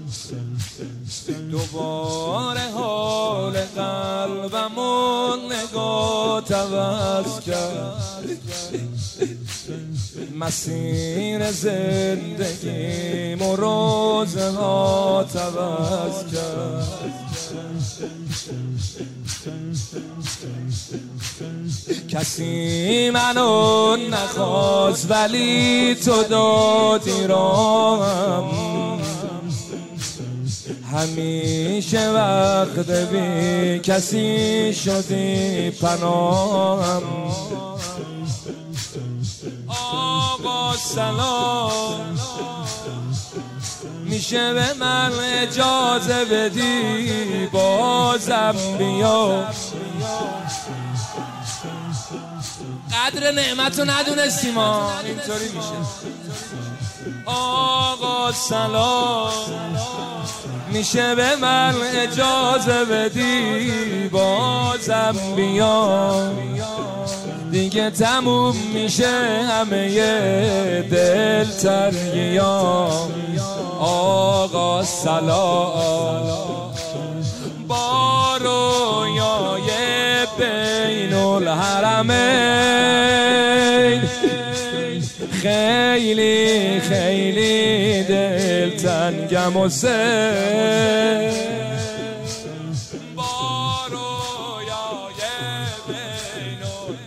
دوباره حال قلبمون نگاه عوض کرد، مسیر زندگیم و روزها عوض کرد. کسی منو نخواست ولی تو دادی راهم، همیشه وقت بی کسی شدی پناهم. آقا سلام، میشه به من اجازه بدی بازم بیا؟ قدر نعمتو ندونستیم ها، اینطوری میشه. آقا سلام، میشه به من اجازه بدی بازم بیا؟ دیگه تموم میشه همه دلتنگیام. آقا سلام، با رویای بین الحرمین خیلی خیلی دلتنگم و سه، با رویای بین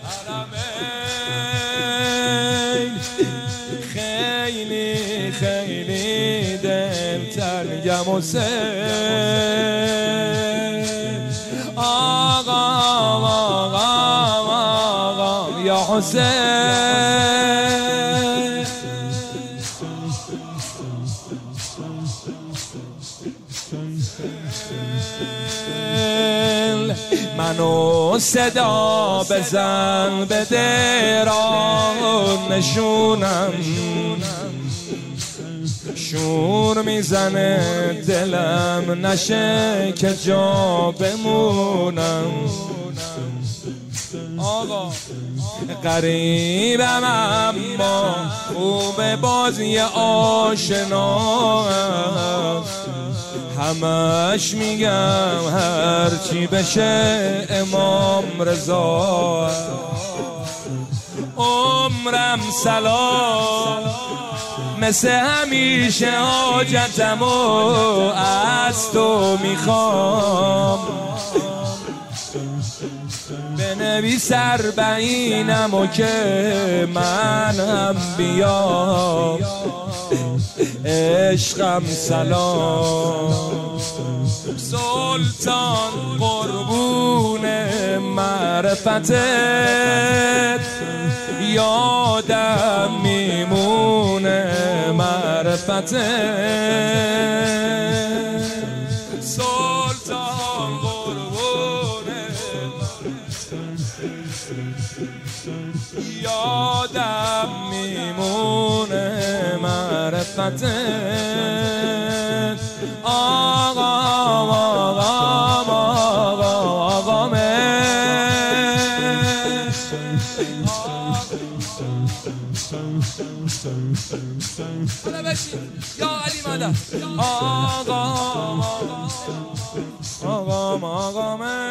الحرمین خیلی خیلی دلتنگم و سه. آقا آقا آقا یا حسین، منو صدا بزن بده راه نشونم، شور میزنه دلم نشه که جا بمونم. آقا غریبم اما خوب بازی آشنا، همش میگم هرچی بشه امام رضا. عمرم سلام، مثل همیشه حاجتمو از تو میخوام، بنویس 40 که من هم بیام. عشقم سلام، سلطان قربون معرفتت، یادم میمونه معرفتت. سلطان قربون یادم میمونه معرفتت. آقا آقا آقا آقا حالا بشین یا علی مادر. آقا آقا آقا